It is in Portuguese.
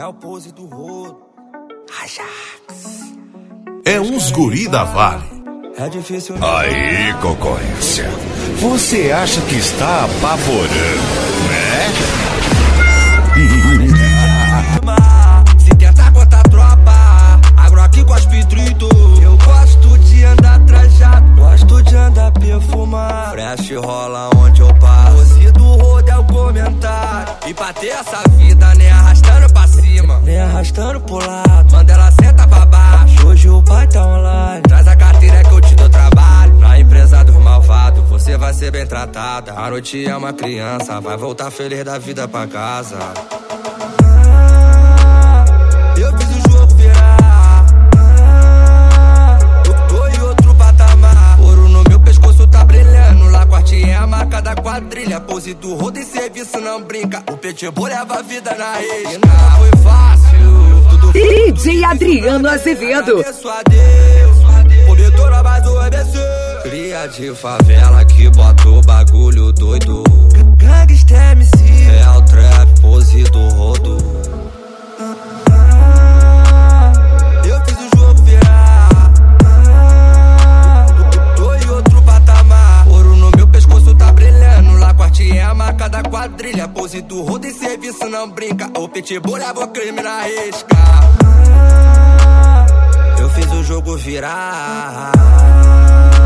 É o pose do rodo. Ajax. É uns guri da Vale. É difícil. Aí, concorrência. Você acha que está apavorando, né? Se tentar contar tropa, agora aqui cospe trito. Eu gosto de andar trajado, gosto de andar perfumado. Fresh rola onde eu passo. Pose do rodo é o comentário. E pra ter essa vida, nem arrastando pra cima, nem arrastando pro lado. Quando ela senta pra baixo, hoje o pai tá online. Traz a carteira que eu te dou trabalho. Na empresa dos malvados, você vai ser bem tratada. A noite é uma criança, vai voltar feliz da vida pra casa. Eu fiz o jogo virar. Eu tô em outro patamar. Ouro no meu pescoço tá brilhando. Lá corte é a marca da quadrilha. Pose do rodo e serviço não brinca. O pitbull leva a vida na rede. Não foi fácil. Tudo DJ Adriano Azevedo. Agradeço a Deus por me tornar mais um ABC. Cria de favela que bota o bagulho doido. Gangsta MC. É o trap, pose do rodo. Eu fiz o jogo virar. Tô em outro patamar. Ouro no meu pescoço tá brilhando. Lá corte é a marca da quadrilha. Pose do rodo e serviço não brinca. O pitbull leva o crime na risca. Eu fiz o jogo virar.